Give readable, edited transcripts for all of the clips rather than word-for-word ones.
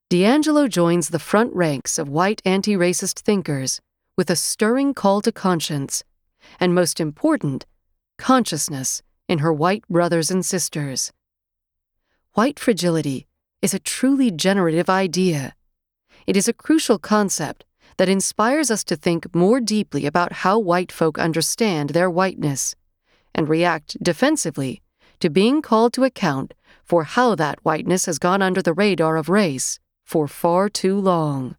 D'Angelo joins the front ranks of white anti-racist thinkers with a stirring call to conscience, and most important, consciousness in her white brothers and sisters. White fragility is a truly generative idea. It is a crucial concept that inspires us to think more deeply about how white folk understand their whiteness and react defensively to being called to account for how that whiteness has gone under the radar of race for far too long.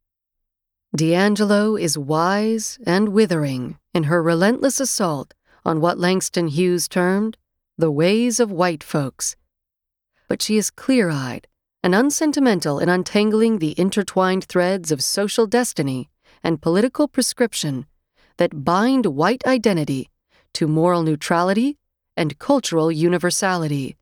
D'Angelo is wise and withering in her relentless assault on what Langston Hughes termed the ways of white folks. But she is clear-eyed and unsentimental in untangling the intertwined threads of social destiny and political prescription that bind white identity to moral neutrality and cultural universality.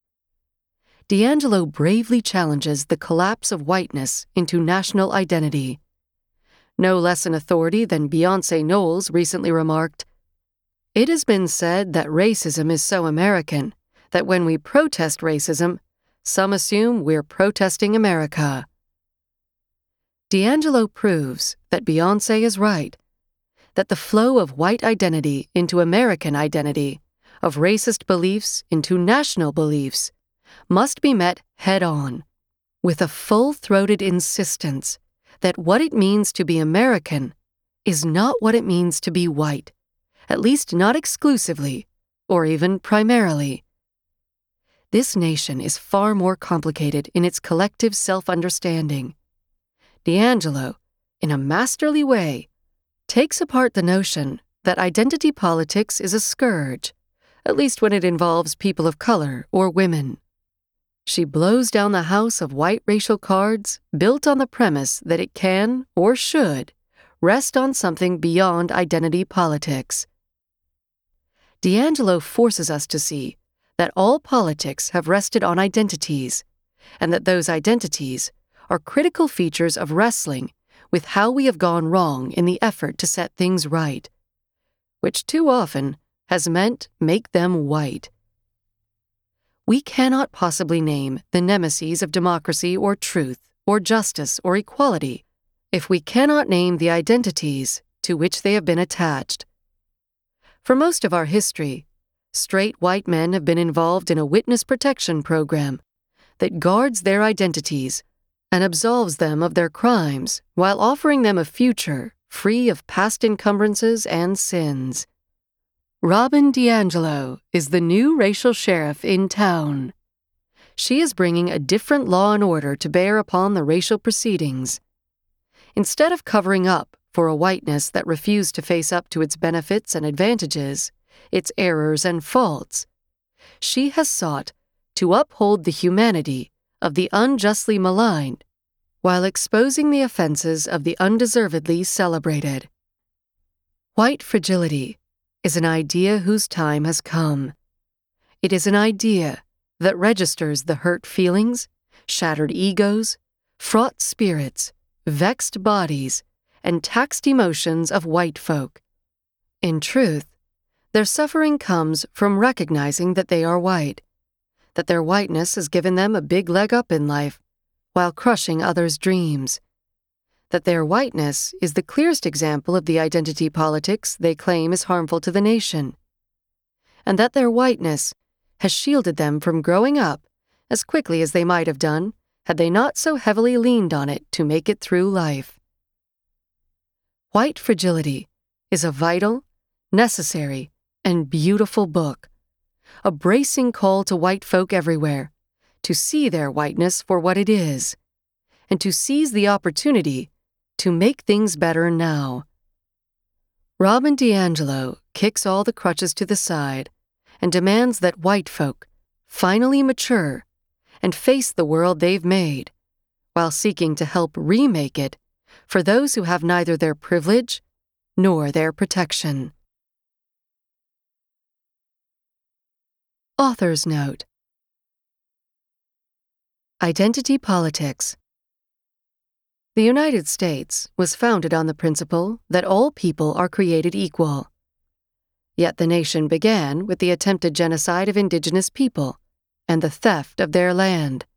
D'Angelo bravely challenges the collapse of whiteness into national identity. No less an authority than Beyonce Knowles recently remarked, "It has been said that racism is so American that when we protest racism, some assume we're protesting America." D'Angelo proves that Beyonce is right, that the flow of white identity into American identity, of racist beliefs into national beliefs, must be met head-on, with a full-throated insistence that what it means to be American is not what it means to be white, at least not exclusively, or even primarily. This nation is far more complicated in its collective self-understanding. D'Angelo, in a masterly way, takes apart the notion that identity politics is a scourge, at least when it involves people of color or women. She blows down the house of white racial cards built on the premise that it can, or should, rest on something beyond identity politics. D'Angelo forces us to see that all politics have rested on identities, and that those identities are critical features of wrestling with how we have gone wrong in the effort to set things right, which too often has meant make them white. We cannot possibly name the nemeses of democracy or truth or justice or equality if we cannot name the identities to which they have been attached. For most of our history, straight white men have been involved in a witness protection program that guards their identities and absolves them of their crimes while offering them a future free of past encumbrances and sins. Robin DiAngelo is the new racial sheriff in town. She is bringing a different law and order to bear upon the racial proceedings. Instead of covering up for a whiteness that refused to face up to its benefits and advantages, its errors and faults, she has sought to uphold the humanity of the unjustly maligned while exposing the offenses of the undeservedly celebrated. White fragility is an idea whose time has come. It is an idea that registers the hurt feelings, shattered egos, fraught spirits, vexed bodies, and taxed emotions of white folk. In truth, their suffering comes from recognizing that they are white, that their whiteness has given them a big leg up in life while crushing others' dreams, that their whiteness is the clearest example of the identity politics they claim is harmful to the nation, and that their whiteness has shielded them from growing up as quickly as they might have done had they not so heavily leaned on it to make it through life. White Fragility is a vital, necessary, and beautiful book, a bracing call to white folk everywhere to see their whiteness for what it is, and to seize the opportunity to make things better now. Robin DiAngelo kicks all the crutches to the side and demands that white folk finally mature and face the world they've made, while seeking to help remake it for those who have neither their privilege nor their protection. Author's Note: Identity Politics. The United States was founded on the principle that all people are created equal. Yet the nation began with the attempted genocide of indigenous people and the theft of their land.